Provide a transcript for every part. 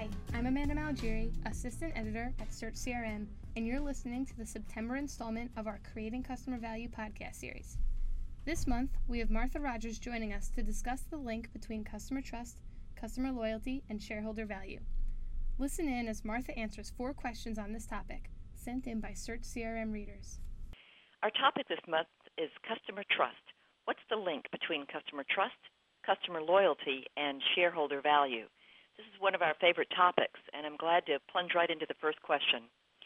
Hi, I'm Amanda Malgeri, Assistant Editor at Search CRM, and you're listening to the September installment of our Creating Customer Value podcast series. This month, we have Martha Rogers joining us to discuss the link between customer trust, customer loyalty, and shareholder value. Listen in as Martha answers 4 questions on this topic, sent in by Search CRM readers. Our topic this month is customer trust. What's the link between customer trust, customer loyalty, and shareholder value? This is one of our favorite topics, and I'm glad to plunge right into the first question.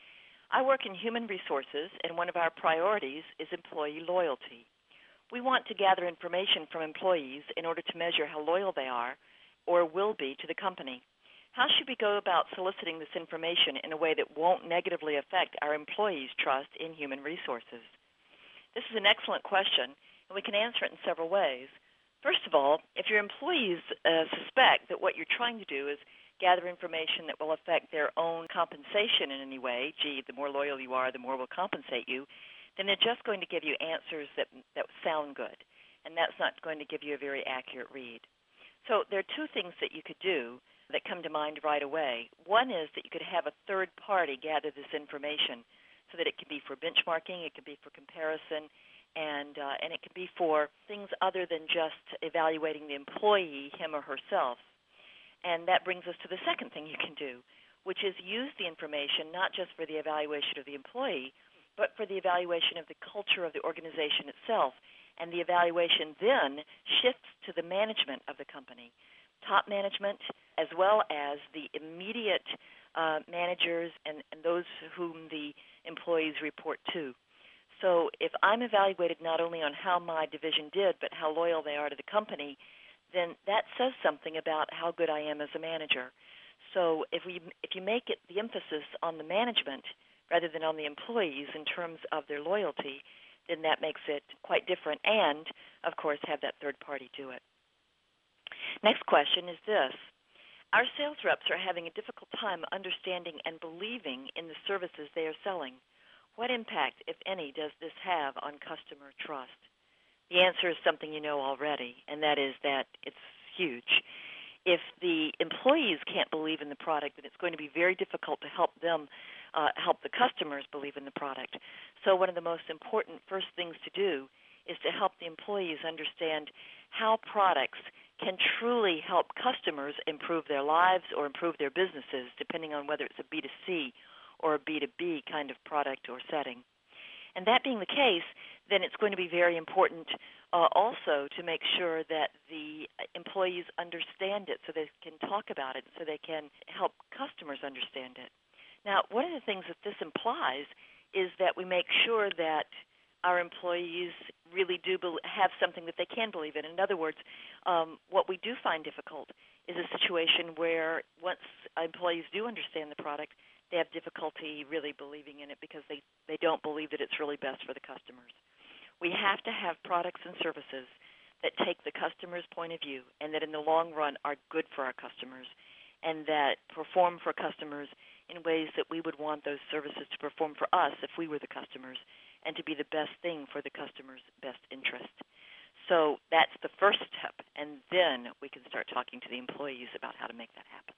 I work in human resources, and one of our priorities is employee loyalty. We want to gather information from employees in order to measure how loyal they are or will be to the company. How should we go about soliciting this information in a way that won't negatively affect our employees' trust in human resources? This is an excellent question, and we can answer it in several ways. First of all, if your employees suspect that what you're trying to do is gather information that will affect their own compensation in any way, the more loyal you are, the more we'll compensate you, then they're just going to give you answers that sound good, and that's not going to give you a very accurate read. So there are 2 things that you could do that come to mind right away. One is that you could have a third party gather this information so that it can be for benchmarking, it can be for comparison, and it can be for things other than just evaluating the employee, him or herself. And that brings us to the second thing you can do, which is use the information not just for the evaluation of the employee, but for the evaluation of the culture of the organization itself. And the evaluation then shifts to the management of the company, top management, as well as the immediate managers and those whom the employees report to. So if I'm evaluated not only on how my division did, but how loyal they are to the company, then that says something about how good I am as a manager. So if you make it the emphasis on the management rather than on the employees in terms of their loyalty, then that makes it quite different and, of course, have that third party do it. Next question is this. Our sales reps are having a difficult time understanding and believing in the services they are selling. What impact, if any, does this have on customer trust? The answer is something you know already, and that is that it's huge. If the employees can't believe in the product, then it's going to be very difficult to help them help the customers believe in the product. So one of the most important first things to do is to help the employees understand how products can truly help customers improve their lives or improve their businesses, depending on whether it's a B2C or a B2B kind of product or setting. And that being the case, then it's going to be very important also to make sure that the employees understand it so they can talk about it, so they can help customers understand it. Now, one of the things that this implies is that we make sure that our employees really do have something that they can believe in. In other words, what we do find difficult is a situation where once employees do understand the product, they have difficulty really believing in it because they don't believe that it's really best for the customers. We have to have products and services that take the customer's point of view and that in the long run are good for our customers and that perform for customers in ways that we would want those services to perform for us if we were the customers and to be the best thing for the customer's best interest. So that's the first step, and then we can start talking to the employees about how to make that happen.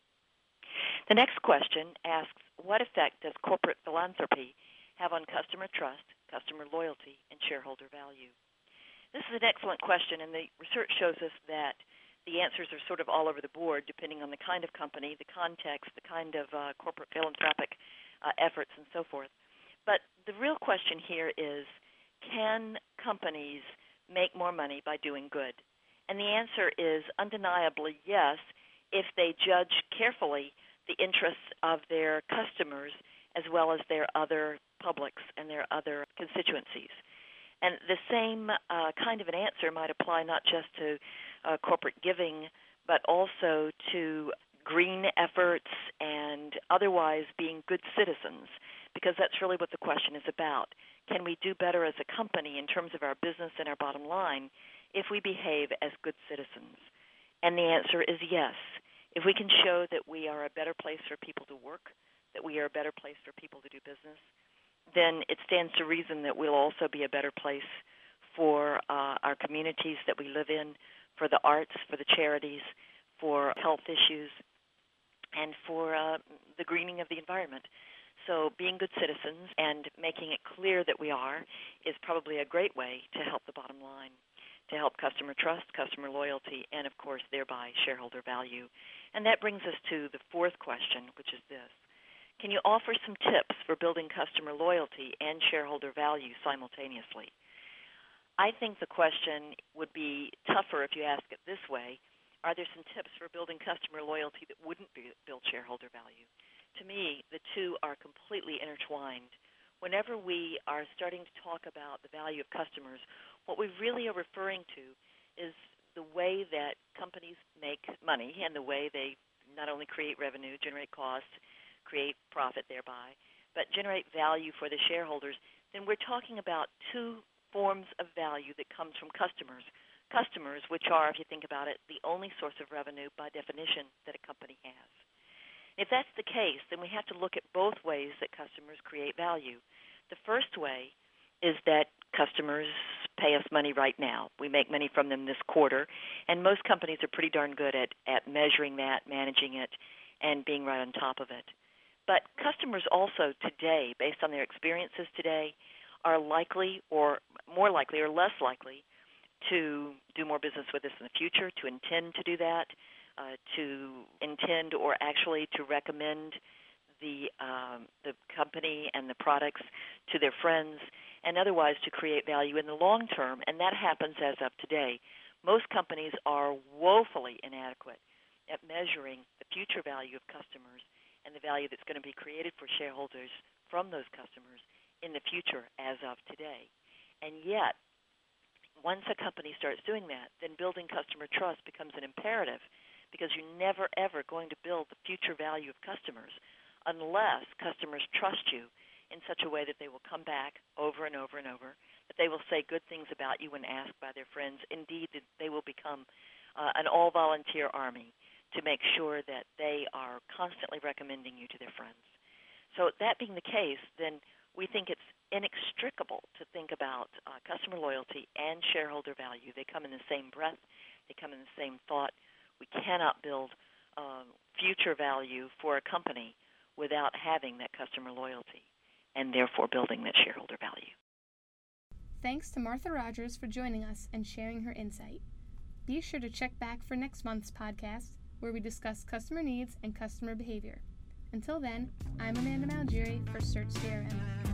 The next question asks, what effect does corporate philanthropy have on customer trust, customer loyalty, and shareholder value? This is an excellent question, and the research shows us that the answers are sort of all over the board depending on the kind of company, the context, the kind of corporate philanthropic efforts, and so forth. But the real question here is, can companies make more money by doing good? And the answer is undeniably yes, if they judge carefully the interests of their customers as well as their other publics and their other constituencies. And the same kind of an answer might apply not just to corporate giving, but also to green efforts and otherwise being good citizens, because that's really what the question is about. Can we do better as a company in terms of our business and our bottom line if we behave as good citizens? And the answer is yes. If we can show that we are a better place for people to work, that we are a better place for people to do business, then it stands to reason that we'll also be a better place for our communities that we live in, for the arts, for the charities, for health issues, and for the greening of the environment. So being good citizens and making it clear that we are is probably a great way to help the bottom line, to help customer trust, customer loyalty, and, of course, thereby shareholder value. And that brings us to the fourth question, which is this. Can you offer some tips for building customer loyalty and shareholder value simultaneously? I think the question would be tougher if you ask it this way. Are there some tips for building customer loyalty that wouldn't build shareholder value? To me, the two are completely intertwined. Whenever we are starting to talk about the value of customers, what we really are referring to is the way that companies make money and the way they not only create revenue, generate costs, create profit thereby, but generate value for the shareholders. Then we're talking about two forms of value that comes from customers. Customers, which are, if you think about it, the only source of revenue by definition that a company has. If that's the case, then we have to look at both ways that customers create value. The first way is that customers pay us money right now. We make money from them this quarter, and most companies are pretty darn good at measuring that, managing it, and being right on top of it. But customers also today, based on their experiences today, are likely or more likely or less likely to do more business with us in the future, to intend to do that, to intend or actually to recommend the company and the products to their friends, and otherwise to create value in the long term, and that happens as of today. Most companies are woefully inadequate at measuring the future value of customers and the value that's going to be created for shareholders from those customers in the future as of today. And yet, once a company starts doing that, then building customer trust becomes an imperative, because you're never, ever going to build the future value of customers unless customers trust you in such a way that they will come back over and over and over, that they will say good things about you when asked by their friends. Indeed, that they will become an all-volunteer army to make sure that they are constantly recommending you to their friends. So that being the case, then we think it's inextricable to think about customer loyalty and shareholder value. They come in the same breath. They come in the same thought. We cannot build future value for a company without having that customer loyalty and therefore building that shareholder value. Thanks to Martha Rogers for joining us and sharing her insight. Be sure to check back for next month's podcast, where we discuss customer needs and customer behavior. Until then, I'm Amanda Malgieri for Search CRM.